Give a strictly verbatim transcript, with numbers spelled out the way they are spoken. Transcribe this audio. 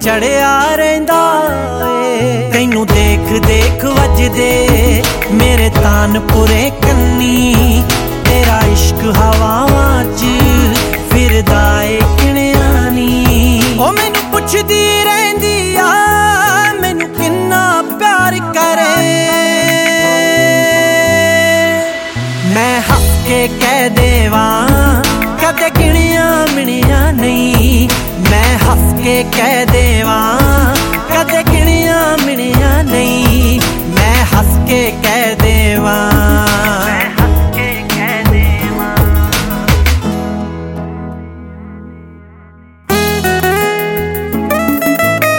चढ़िया रहिंदा ए। तैनू देख देख वजदे मेरे तानपुरे कन्नी, तेरा इश्क हवावां च फिरदा ए किणिया नी। ओ मैनू पुछदी रहिंदी आ मैनू किन्ना प्यार करे, मैं हंस के कह देवां कदे गिणिया मिणिया नहीं, मैं हंस के कह देवां